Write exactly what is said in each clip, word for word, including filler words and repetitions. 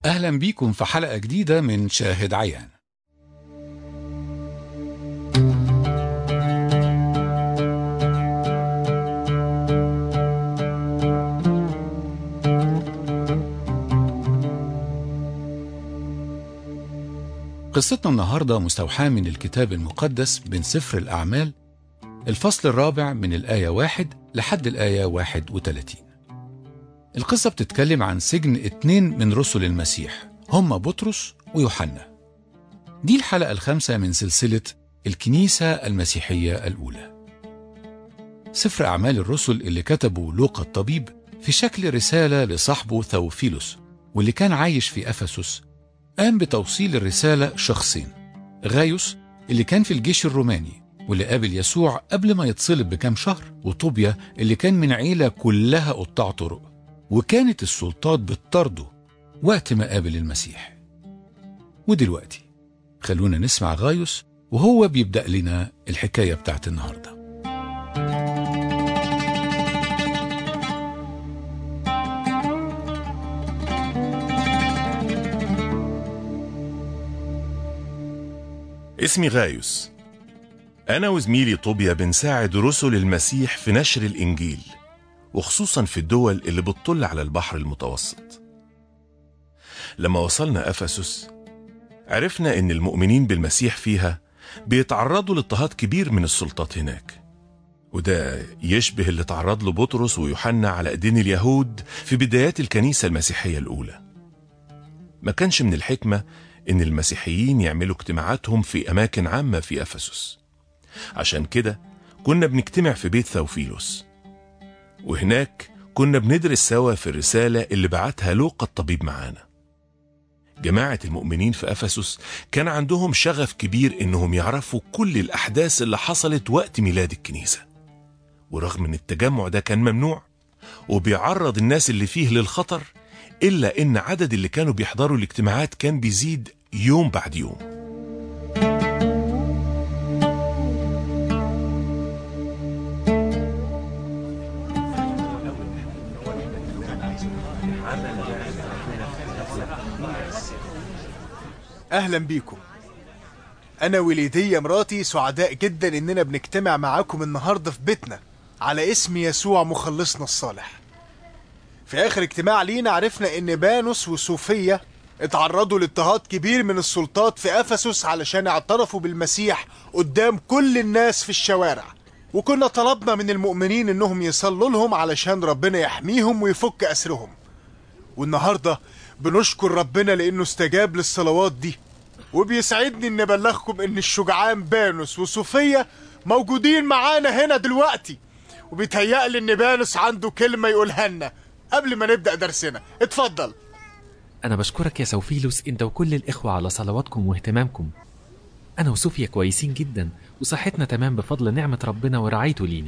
أهلا بيكم في حلقة جديدة من شاهد عيان. قصتنا النهاردة مستوحاة من الكتاب المقدس من سفر الأعمال، الفصل الرابع من الآية واحد لحد الآية واحد وثلاثين. القصة بتتكلم عن سجن اتنين من رسل المسيح، هم بطرس ويوحنا. دي الحلقة الخامسة من سلسلة الكنيسة المسيحية الأولى. سفر أعمال الرسل اللي كتبه لوقا الطبيب في شكل رسالة لصاحبه ثوفيلوس، واللي كان عايش في أفسس، قام بتوصيل الرسالة شخصين: غايوس اللي كان في الجيش الروماني واللي قابل يسوع قبل ما يتصلب بكام شهر، وطوبيا اللي كان من عيلة كلها قطاع طرق وكانت السلطات بتطرده وقت ما قابل المسيح. ودلوقتي خلونا نسمع غايوس وهو بيبدأ لنا الحكاية بتاعت النهاردة. اسمي غايوس. أنا وزميلي طوبيا بنساعد رسل المسيح في نشر الإنجيل، وخصوصا في الدول اللي بتطل على البحر المتوسط. لما وصلنا أفسس عرفنا إن المؤمنين بالمسيح فيها بيتعرضوا لاضطهاد كبير من السلطات هناك، وده يشبه اللي تعرض له بطرس ويوحنا على ايدين اليهود في بدايات الكنيسة المسيحية الأولى. ما كانش من الحكمة إن المسيحيين يعملوا اجتماعاتهم في أماكن عامة في أفسس، عشان كده كنا بنجتمع في بيت ثوفيلوس، وهناك كنا بندرس سوا في الرسالة اللي بعتها لوقا الطبيب معانا. جماعة المؤمنين في أفسس كان عندهم شغف كبير إنهم يعرفوا كل الأحداث اللي حصلت وقت ميلاد الكنيسة، ورغم إن التجمع ده كان ممنوع وبيعرض الناس اللي فيه للخطر، إلا إن عدد اللي كانوا بيحضروا الاجتماعات كان بيزيد يوم بعد يوم. أهلا بيكم. أنا وليدية مراتي سعداء جدا إننا بنجتمع معاكم النهاردة في بيتنا على اسم يسوع مخلصنا الصالح. في آخر اجتماع لينا عرفنا إن بانوس وصوفية اتعرضوا لاضطهاد كبير من السلطات في أفسس علشان اعترفوا بالمسيح قدام كل الناس في الشوارع، وكنا طلبنا من المؤمنين إنهم يصلوا لهم علشان ربنا يحميهم ويفك أسرهم. والنهاردة بنشكر ربنا لأنه استجاب للصلوات دي، وبيسعدني إن أبلغكم إن الشجعان بانوس وصوفية موجودين معانا هنا دلوقتي، وبيتهيألي إن بانوس عنده كلمة يقولها لنا قبل ما نبدأ درسنا. اتفضل. أنا بشكرك يا ثوفيلوس أنت وكل الإخوة على صلواتكم واهتمامكم. أنا وصوفيا كويسين جدا وصحتنا تمام بفضل نعمة ربنا ورعايته لينا.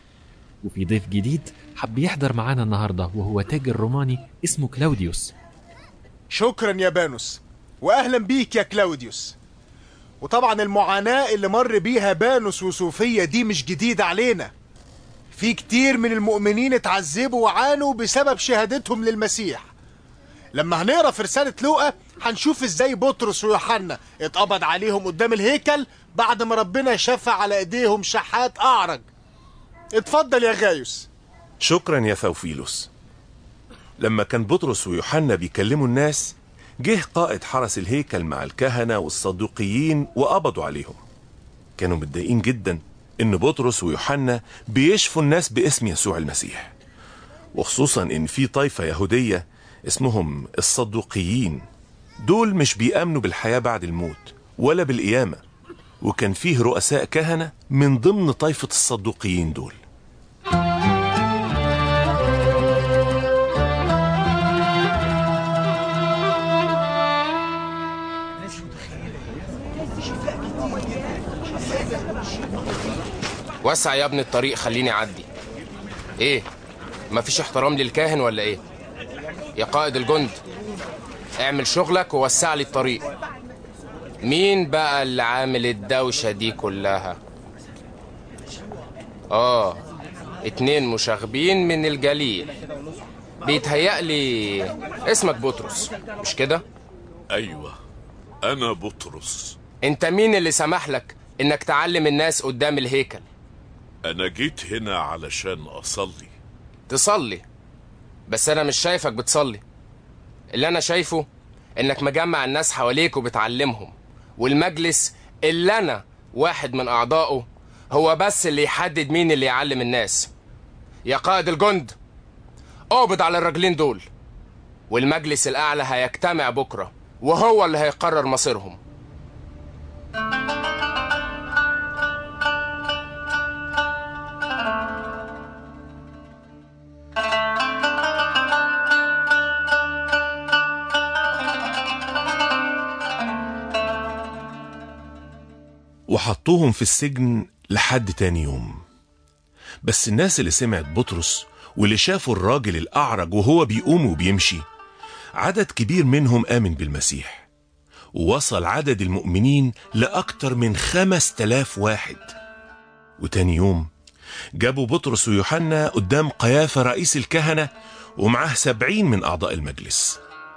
وفي ضيف جديد حب يحضر معانا النهاردة، وهو تاجر روماني اسمه كلاوديوس. شكرا يا بانوس، وأهلا بيك يا كلاوديوس. وطبعا المعاناة اللي مر بيها بانوس وصوفيا دي مش جديدة علينا. في كتير من المؤمنين اتعذبوا وعانوا بسبب شهادتهم للمسيح. لما هنقرا في رسالة لوقا هنشوف ازاي بطرس ويوحنا اتقبض عليهم قدام الهيكل بعد ما ربنا شفع على ايديهم شحات اعرج. اتفضل يا غايوس. شكرا يا ثوفيلوس. لما كان بطرس ويوحنا بيكلموا الناس، جه قائد حرس الهيكل مع الكهنة والصدوقيين وقبضوا عليهم. كانوا متضايقين جدا إن بطرس ويوحنا بيشفوا الناس باسم يسوع المسيح، وخصوصا إن في طائفة يهودية اسمهم الصدوقيين، دول مش بيأمنوا بالحياة بعد الموت ولا بالقيامة، وكان فيه رؤساء كهنة من ضمن طائفة الصدوقيين دول. وسع يا ابني الطريق، خليني اعدي. ايه مفيش احترام للكاهن ولا ايه؟ يا قائد الجند اعمل شغلك ووسع لي الطريق. مين بقى اللي عامل الدوشة دي كلها؟ اه اتنين مشاغبين من الجليل. بيتهيألي اسمك بطرس، مش كده؟ أيوة، أنا بطرس. انت مين اللي سمح لك انك تعلم الناس قدام الهيكل؟ أنا جيت هنا علشان أصلي. تصلي؟ بس انا مش شايفك بتصلي. اللي انا شايفه انك مجمع الناس حواليك وبتعلمهم، والمجلس اللي انا واحد من اعضائه هو بس اللي يحدد مين اللي يعلم الناس. يا قائد الجند، اقبض على الراجلين دول، والمجلس الاعلى هيجتمع بكره وهو اللي هيقرر مصيرهم. وحطوهم في السجن لحد تاني يوم. بس الناس اللي سمعت بطرس واللي شافوا الراجل الأعرج وهو بيقوم وبيمشي، عدد كبير منهم آمن بالمسيح، ووصل عدد المؤمنين لأكتر من خمس تلاف واحد. وتاني يوم جابوا بطرس ويوحنا قدام قيافة رئيس الكهنة ومعاه سبعين من أعضاء المجلس.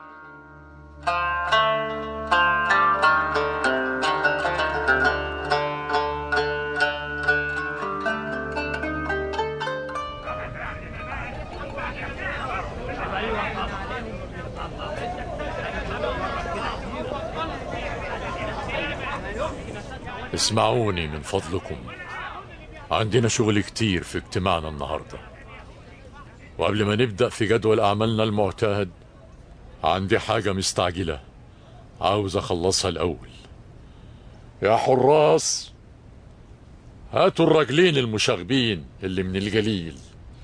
اسمعوني من فضلكم، عندنا شغل كتير في اجتماعنا النهاردة، وقبل ما نبدأ في جدول أعمالنا المعتاد عندي حاجة مستعجلة عاوز أخلصها الأول. يا حراس، هاتوا الراجلين المشاغبين اللي من الجليل.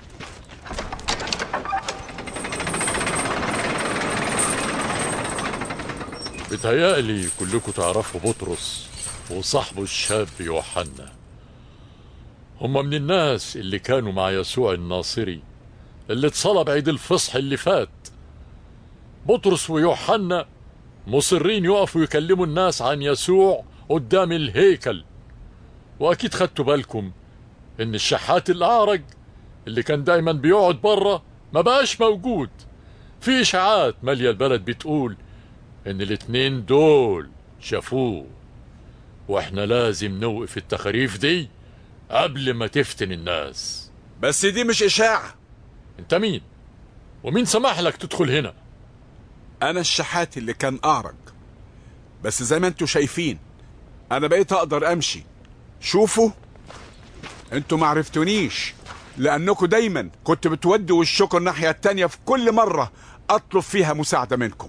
بتهيألي كلكم تعرفوا بطرس وصاحبه الشاب يوحنا. هم من الناس اللي كانوا مع يسوع الناصري اللي اتصلب عيد الفصح اللي فات. بطرس ويوحنا مصرين يقفوا يكلموا الناس عن يسوع قدام الهيكل. واكيد خدتوا بالكم ان الشحات الاعرج اللي كان دايما بيقعد بره ما بقاش موجود. في اشاعات ماليه البلد بتقول ان الاتنين دول شافوه، واحنا لازم نوقف التخاريف دي قبل ما تفتن الناس. بس دي مش اشاعة. انت مين؟ ومين سمح لك تدخل هنا؟ انا الشحات اللي كان اعرج، بس زي ما انتوا شايفين انا بقيت اقدر امشي. شوفوا، انتوا معرفتونيش لانكم دايما كنت بتودوا وشكوا الناحية التانية في كل مرة اطلب فيها مساعدة منكم.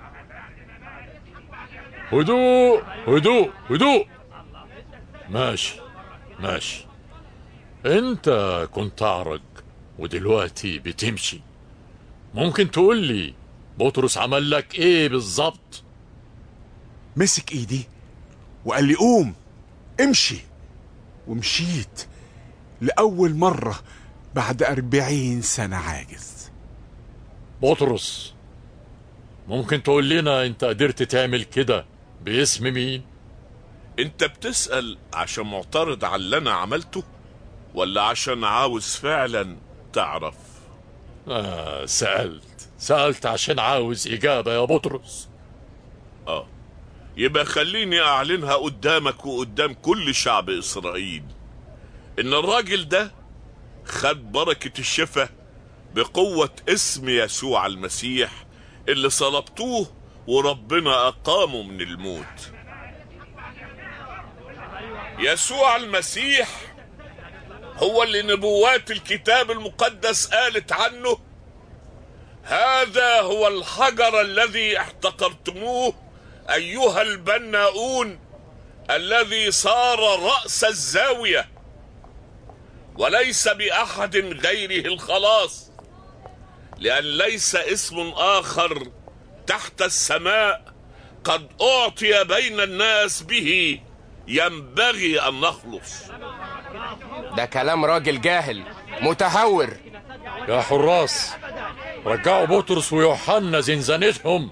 هدوء هدوء هدوء. ماشي ماشي، انت كنت اعرج ودلوقتي بتمشي. ممكن تقول لي بطرس عمل لك ايه بالظبط؟ مسك ايدي وقال لي قوم امشي، ومشيت لأول مرة بعد أربعين سنة عاجز. بطرس، ممكن تقول لنا انت قدرت تعمل كده باسم مين؟ انت بتسأل عشان معترض على اللي انا عملته ولا عشان عاوز فعلا تعرف؟ آه سألت سألت عشان عاوز إجابة يا بطرس. اه يبقى خليني اعلنها قدامك وقدام كل شعب اسرائيل ان الراجل ده خد بركة الشفاء بقوة اسم يسوع المسيح اللي صلبتوه وربنا اقامه من الموت. يسوع المسيح هو اللي نبوات الكتاب المقدس قالت عنه هذا هو الحجر الذي احتقرتموه ايها البناؤون الذي صار رأس الزاوية، وليس بأحد غيره الخلاص، لأن ليس اسم آخر تحت السماء قد أعطي بين الناس به ينبغي أن نخلص. ده كلام راجل جاهل متهور. يا حراس، رجعوا بطرس ويوحنا زنزانتهم.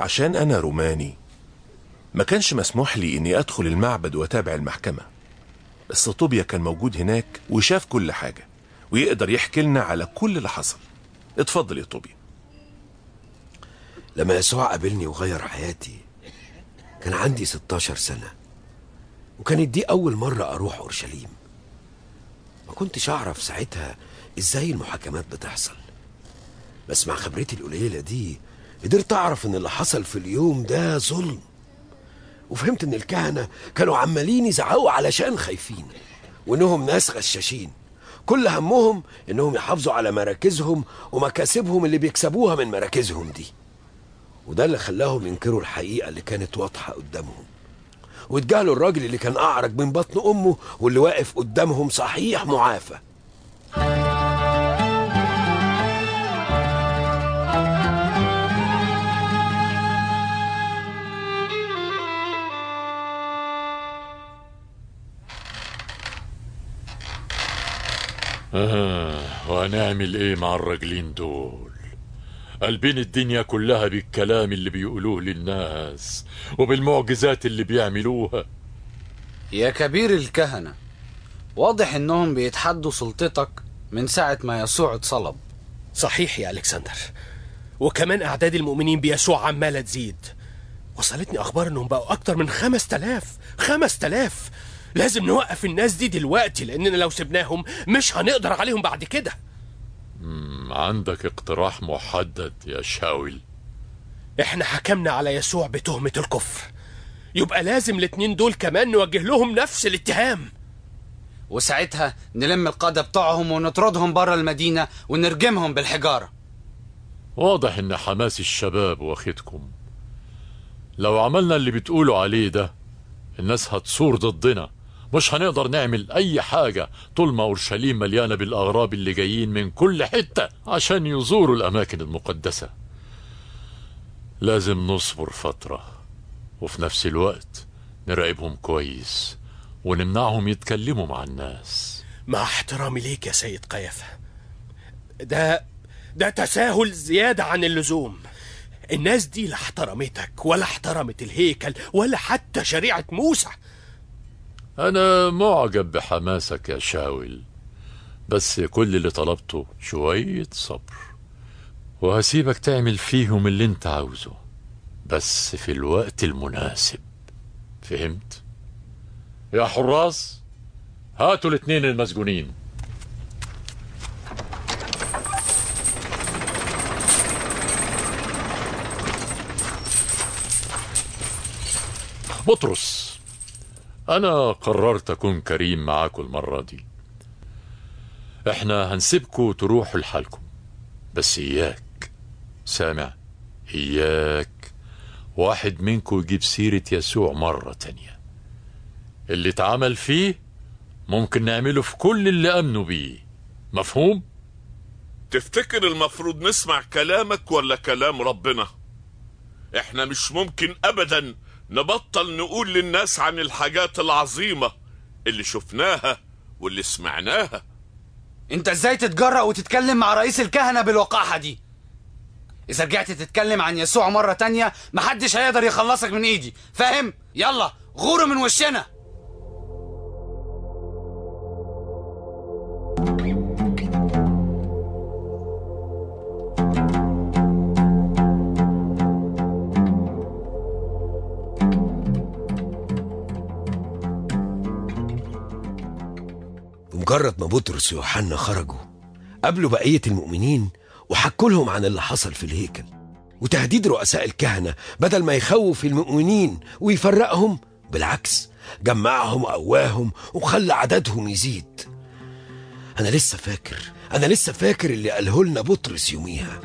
عشان أنا روماني ما كانش مسموح لي إني أدخل المعبد وأتابع المحكمة، بس طوبيا كان موجود هناك وشاف كل حاجة ويقدر يحكي لنا على كل اللي حصل. اتفضل يا طوبيا. لما يسوع قابلني وغير حياتي كان عندي ستاشر سنة، وكانت دي أول مرة أروح أورشليم. ما كنتش أعرف ساعتها إزاي المحاكمات بتحصل، بس مع خبرتي القليلة دي قدرت أعرف إن اللي حصل في اليوم ده ظلم، وفهمت إن الكهنة كانوا عمالين يزعقوا علشان خايفين، وإنهم ناس غشاشين كل همهم إنهم يحافظوا على مراكزهم ومكاسبهم اللي بيكسبوها من مراكزهم دي. وده اللي خلاهم ينكروا الحقيقة اللي كانت واضحة قدامهم، واتجاهلوا الراجل اللي كان أعرج من بطن أمه واللي واقف قدامهم صحيح معافى. آه وهنعمل ايه مع الراجلين دول؟ قلبين الدنيا كلها بالكلام اللي بيقولوه للناس وبالمعجزات اللي بيعملوها. يا كبير الكهنة، واضح انهم بيتحدوا سلطتك من ساعة ما يسوع اتصلب. صحيح يا ألكسندر، وكمان أعداد المؤمنين بيسوع عمالة تزيد. وصلتني أخبار انهم بقوا أكتر من خمس تلاف خمس تلاف. لازم نوقف الناس دي دلوقتي، لأننا لو سبناهم مش هنقدر عليهم بعد كده. مم عندك اقتراح محدد يا شاول؟ احنا حكمنا على يسوع بتهمة الكفر، يبقى لازم الاتنين دول كمان نوجه لهم نفس الاتهام، وساعتها نلم القادة بتوعهم ونطردهم برا المدينة ونرجمهم بالحجارة. واضح ان حماس الشباب واخدكم. لو عملنا اللي بتقولوا عليه ده الناس هتصور ضدنا، مش هنقدر نعمل اي حاجة طول ما اورشليم مليانة بالاغراب اللي جايين من كل حتة عشان يزوروا الاماكن المقدسة. لازم نصبر فترة، وفي نفس الوقت نراقبهم كويس ونمنعهم يتكلموا مع الناس. مع احترامي ليك يا سيد قيافة، ده ده تساهل زيادة عن اللزوم. الناس دي لا احترمتك ولا احترمت الهيكل ولا حتى شريعة موسى. أنا معجب بحماسك يا شاول، بس كل اللي طلبته شوية صبر، وهسيبك تعمل فيهم اللي انت عاوزه، بس في الوقت المناسب. فهمت؟ يا حراس، هاتوا الاتنين المسجونين. بطرس، أنا قررت أكون كريم معاكم المرة دي. إحنا هنسيبكوا تروحوا لحالكم، بس إياك، سامع؟ إياك واحد منكم يجيب سيرة يسوع مرة تانية. اللي اتعمل فيه ممكن نعمله في كل اللي أمنوا بيه. مفهوم؟ تفتكر المفروض نسمع كلامك ولا كلام ربنا؟ احنا مش ممكن أبدا نبطل نقول للناس عن الحاجات العظيمة اللي شفناها واللي سمعناها. انت ازاي تتجرأ وتتكلم مع رئيس الكهنة بالوقاحة دي؟ اذا رجعت تتكلم عن يسوع مرة تانية محدش هيقدر يخلصك من ايدي، فاهم؟ يلا غور من وشنا. بمجرد ما بطرس ويوحنا خرجوا قابلوا بقية المؤمنين وحكوا لهم عن اللي حصل في الهيكل، وتهديد رؤساء الكهنة بدل ما يخوف المؤمنين ويفرقهم بالعكس جمعهم وقواهم وخلى عددهم يزيد. أنا لسه فاكر أنا لسه فاكر اللي قاله لنا بطرس يوميها.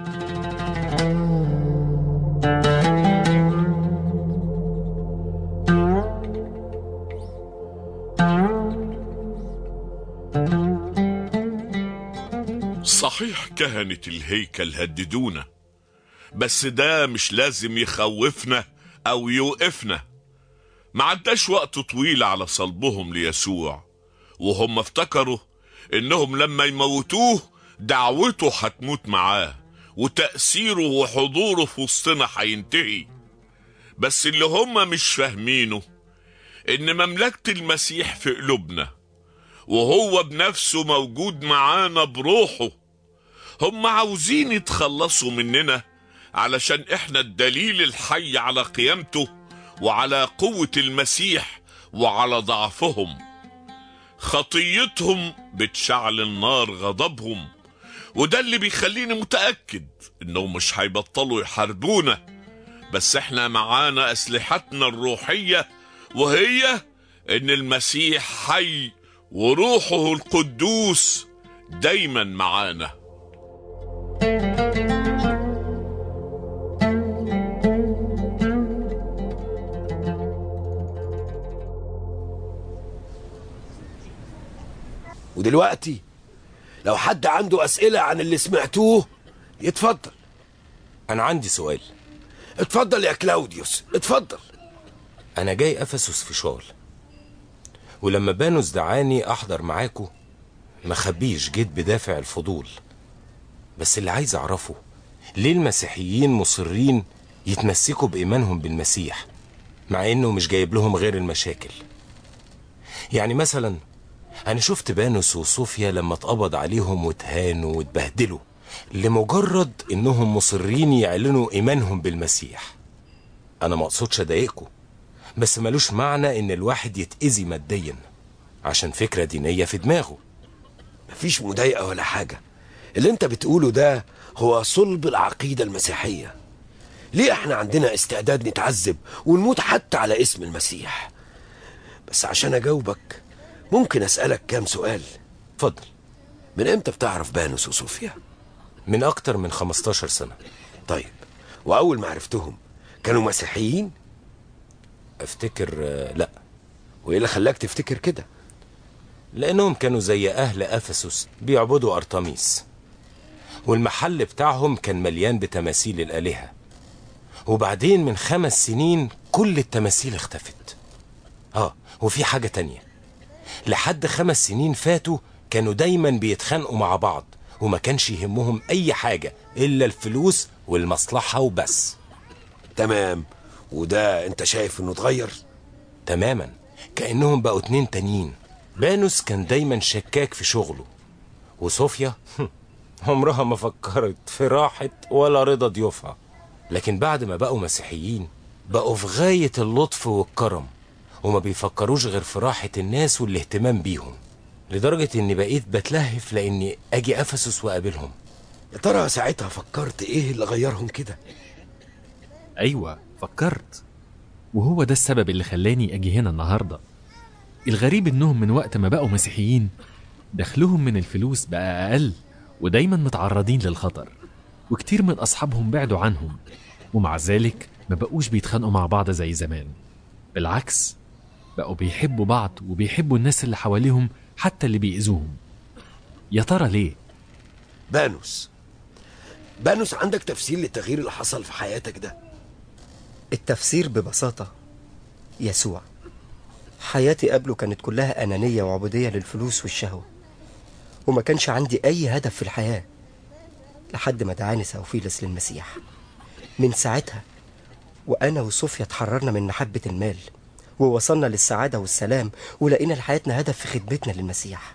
صحيح كهنة الهيكل هددونا، بس ده مش لازم يخوفنا أو يوقفنا. ما عداش وقت طويل على صلبهم ليسوع وهم افتكروا إنهم لما يموتوه دعوته هتموت معاه وتأثيره وحضوره في وسطنا هينتهي. بس اللي هم مش فاهمينه إن مملكة المسيح في قلوبنا، وهو بنفسه موجود معانا بروحه. هم عاوزين يتخلصوا مننا علشان إحنا الدليل الحي على قيامته وعلى قوة المسيح وعلى ضعفهم. خطيتهم بتشعل النار غضبهم، وده اللي بيخليني متأكد إنهم مش هيبطلوا يحاربونا. بس إحنا معانا أسلحتنا الروحية، وهي إن المسيح حي وروحه القدوس دايما معانا. ودلوقتي لو حد عنده أسئلة عن اللي سمعتوه يتفضل. أنا عندي سؤال. اتفضل يا كلاوديوس، اتفضل. أنا جاي أفسس في شغل، ولما بانوس دعاني أحضر معاكو ما خبيش جيت بدافع الفضول. بس اللي عايز أعرفه ليه المسيحيين مصرين يتمسكوا بإيمانهم بالمسيح مع إنه مش جايب لهم غير المشاكل. يعني مثلا أنا شفت بانوس وصوفيا لما اتقبض عليهم واتهانوا واتبهدلوا لمجرد إنهم مصرين يعلنوا إيمانهم بالمسيح. أنا ما أقصدش أضايقكم، بس ملوش معنى إن الواحد يتأذي ماديا عشان فكرة دينية في دماغه. مفيش مضايقة ولا حاجة. اللي انت بتقوله ده هو صلب العقيدة المسيحية. ليه احنا عندنا استعداد نتعذب ونموت حتى على اسم المسيح؟ بس عشان اجاوبك ممكن اسألك كام سؤال؟ اتفضل. من امتى بتعرف بانوس وصوفيا؟ من اكتر من خمستاشر سنة. طيب، واول ما عرفتهم كانوا مسيحيين؟ افتكر لا. وايه اللي خلاك تفتكر كده؟ لانهم كانوا زي اهل افسس بيعبدوا ارطميس، والمحل بتاعهم كان مليان بتماثيل الالهة. وبعدين من خمس سنين كل التماثيل اختفت. اه وفي حاجة تانية، لحد خمس سنين فاتوا كانوا دايما بيتخانقوا مع بعض، وما كانش يهمهم اي حاجة الا الفلوس والمصلحة وبس. تمام. وده انت شايف انه اتغير؟ تماما، كأنهم بقوا اتنين تانيين. بانوس كان دايما شكاك في شغله، وصوفيا عمرها ما فكرت في راحة ولا رضا ضيوفها. لكن بعد ما بقوا مسيحيين بقوا في غاية اللطف والكرم، وما بيفكروش غير في راحة الناس والاهتمام بيهم، لدرجة اني بقيت بتلهف لاني اجي افسس واقابلهم. يا ترى ساعتها فكرت ايه اللي غيرهم كده؟ ايوه فكرت، وهو ده السبب اللي خلاني اجي هنا النهارده. الغريب انهم من وقت ما بقوا مسيحيين دخلهم من الفلوس بقى اقل، ودايما متعرضين للخطر، وكتير من اصحابهم بعدوا عنهم، ومع ذلك ما بقوش بيتخانقوا مع بعض زي زمان. بالعكس، بقوا بيحبوا بعض وبيحبوا الناس اللي حواليهم حتى اللي بيأذوهم. يا ترى ليه؟ بانوس بانوس عندك تفسير للتغيير اللي حصل في حياتك ده؟ التفسير ببساطة يسوع. حياتي قبله كانت كلها أنانية وعبودية للفلوس والشهوة، وما كانش عندي أي هدف في الحياة، لحد ما دعاني سوفيلس للمسيح. من ساعتها وأنا وصوفيا اتحررنا من محبة المال، ووصلنا للسعادة والسلام، ولقينا لحياتنا هدف في خدمتنا للمسيح.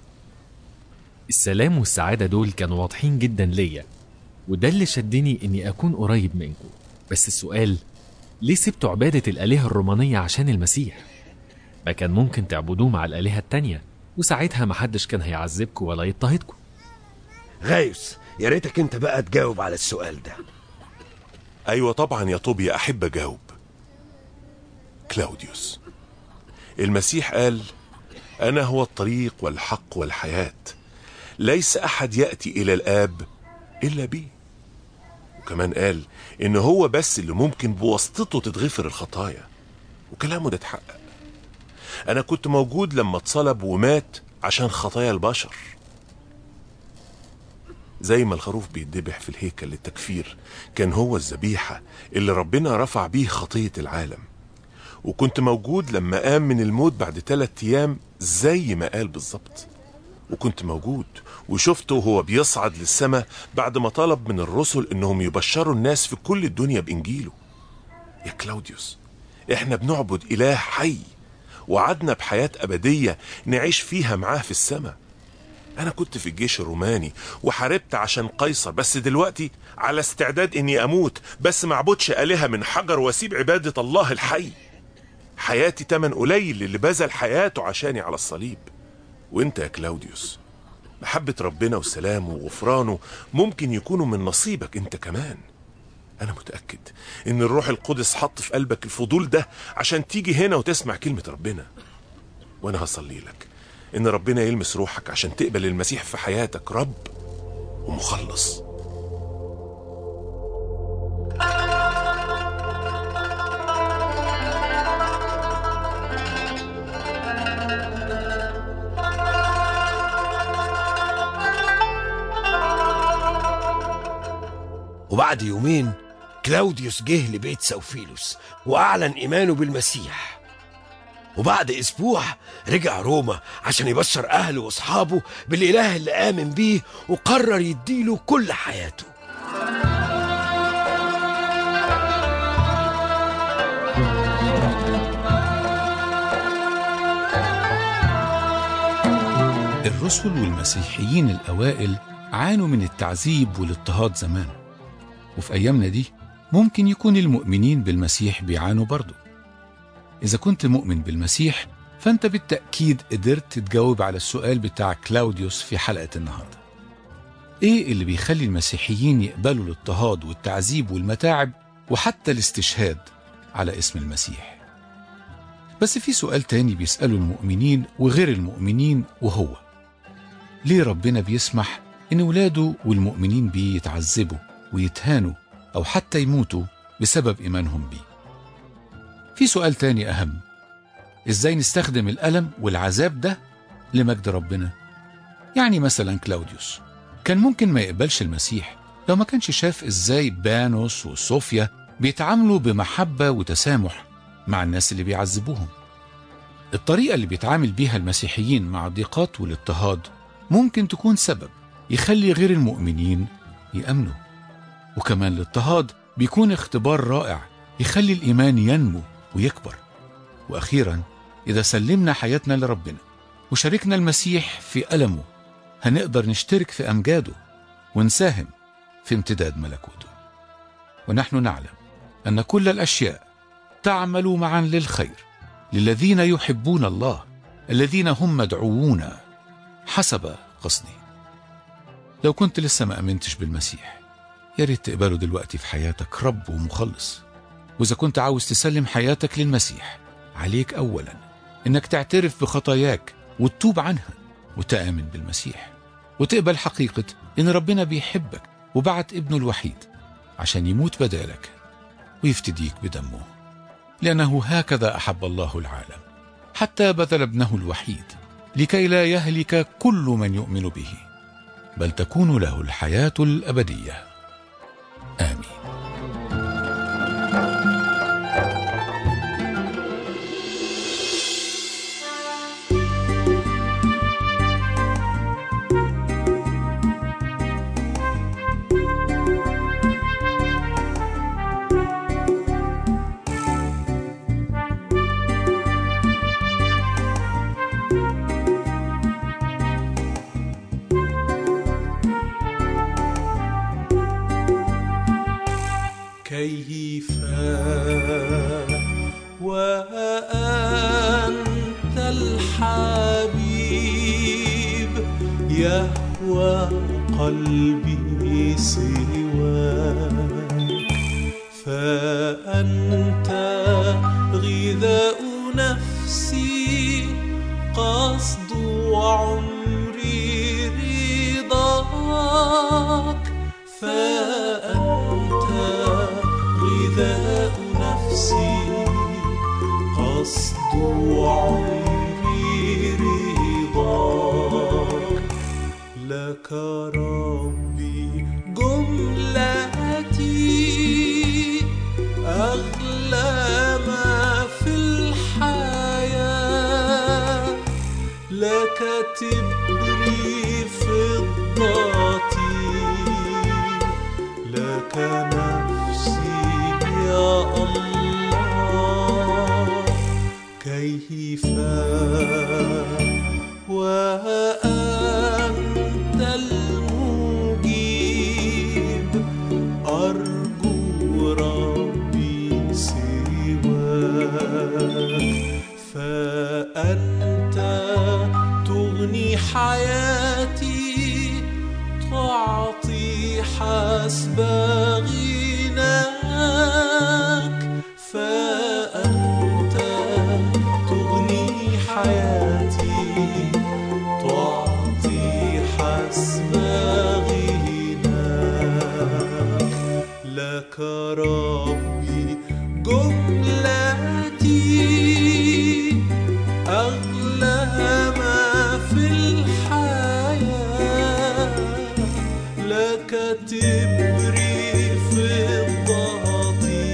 السلام والسعادة دول كانوا واضحين جدا ليا، وده اللي شدني اني اكون قريب منكم. بس السؤال، ليه سبتوا عبادة الآلهة الرومانية عشان المسيح؟ ما كان ممكن تعبدوه مع الآلهة التانية، وساعتها محدش كان هيعذبكم ولا يضطهدكم. غايوس، يا ريتك انت بقى تجاوب على السؤال ده. ايوه طبعا يا طوبيا، احب اجاوب. كلاوديوس، المسيح قال: انا هو الطريق والحق والحياة، ليس احد يأتي الى الاب الا بي. وكمان قال ان هو بس اللي ممكن بواسطته تتغفر الخطايا، وكلامه ده اتحقق. انا كنت موجود لما اتصلب ومات عشان خطايا البشر. زي ما الخروف بيتذبح في الهيكل للتكفير، كان هو الذبيحة اللي ربنا رفع بيه خطية العالم. وكنت موجود لما قام من الموت بعد ثلاثة ايام زي ما قال بالظبط. وكنت موجود وشفته وهو بيصعد للسماء بعد ما طلب من الرسل انهم يبشروا الناس في كل الدنيا بانجيله. يا كلاوديوس، احنا بنعبد إله حي وعدنا بحياة أبدية نعيش فيها معاه في السماء. أنا كنت في الجيش الروماني وحاربت عشان قيصر، بس دلوقتي على استعداد إني أموت، بس ما اعبدش آلهة من حجر واسيب عبادة الله الحي. حياتي تمن قليل اللي بذل حياته عشاني على الصليب. وانت يا كلاوديوس، محبة ربنا وسلامه وغفرانه ممكن يكونوا من نصيبك انت كمان. انا متأكد ان الروح القدس حط في قلبك الفضول ده عشان تيجي هنا وتسمع كلمة ربنا. وانا هصلي لك ان ربنا يلمس روحك عشان تقبل المسيح في حياتك رب ومخلص. وبعد يومين كلاوديوس جه لبيت سوفيلوس وأعلن إيمانه بالمسيح. وبعد أسبوع رجع روما عشان يبشر أهله وأصحابه بالإله اللي آمن بيه وقرر يديله كل حياته. الرسل والمسيحيين الأوائل عانوا من التعذيب والاضطهاد زمان، وفي أيامنا دي ممكن يكون المؤمنين بالمسيح بيعانوا برضو. إذا كنت مؤمن بالمسيح فأنت بالتأكيد قدرت تجاوب على السؤال بتاع كلاوديوس في حلقة النهاردة. إيه اللي بيخلي المسيحيين يقبلوا الاضطهاد والتعذيب والمتاعب وحتى الاستشهاد على اسم المسيح؟ بس في سؤال تاني بيسأله المؤمنين وغير المؤمنين، وهو ليه ربنا بيسمح إن ولاده والمؤمنين بيه يتعذبوا ويتهانوا أو حتى يموتوا بسبب إيمانهم بيه؟ في سؤال تاني أهم، إزاي نستخدم الألم والعذاب ده لمجد ربنا؟ يعني مثلا كلاوديوس كان ممكن ما يقبلش المسيح لو ما كانش شاف إزاي بانوس وصوفيا بيتعاملوا بمحبة وتسامح مع الناس اللي بيعذبوهم. الطريقة اللي بيتعامل بيها المسيحيين مع الضيقات والاضطهاد ممكن تكون سبب يخلي غير المؤمنين يأمنوا. وكمان الاضطهاد بيكون اختبار رائع يخلي الإيمان ينمو ويكبر. وأخيرا إذا سلمنا حياتنا لربنا وشاركنا المسيح في ألمه هنقدر نشترك في أمجاده ونساهم في امتداد ملكوته. ونحن نعلم أن كل الأشياء تعمل معا للخير للذين يحبون الله الذين هم مدعوون حسب قصده. لو كنت لسه ما أمنتش بالمسيح يا ريت تقبله دلوقتي في حياتك رب ومخلص. وإذا كنت عاوز تسلم حياتك للمسيح عليك أولا إنك تعترف بخطاياك وتتوب عنها وتآمن بالمسيح وتقبل حقيقة إن ربنا بيحبك وبعت ابنه الوحيد عشان يموت بدالك ويفتديك بدمه، لأنه هكذا أحب الله العالم حتى بذل ابنه الوحيد لكي لا يهلك كل من يؤمن به بل تكون له الحياة الأبدية. آمين. كيف وأنت الحبيب يهوى قلبي سواك، فأنت غذاء نفسي قصد عمري رضاك، فأنت غذاء نفسي قصد عمري رضاك، لك ربي جملتي أغلى ما في الحياة، لك تبري فضتي، لك نفسي يا الله، كيف وأنت المجيب أرجو ربي سواك فأنت تغني حياتي تعطي حسب غناك فأنت تغني حياتي تعطي حسب غناك لك ربي جملتي أغلى ما في الحياة لك تبري فضتي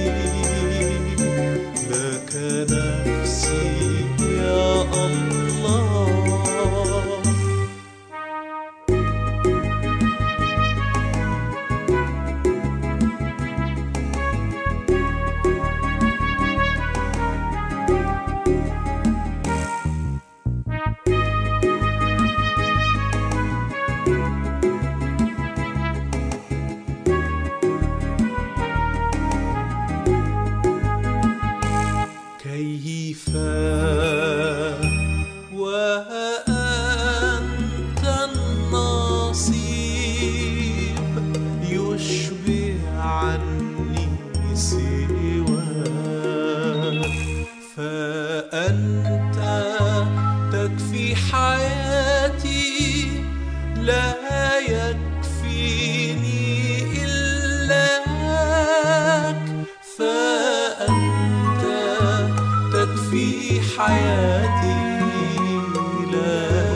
لك نفسي يا الله كيف وأنت النصيب يشبع عني سواك فأنت تكفي حياتي لا يكفيني إلاك فأنت تكفي حياتي لا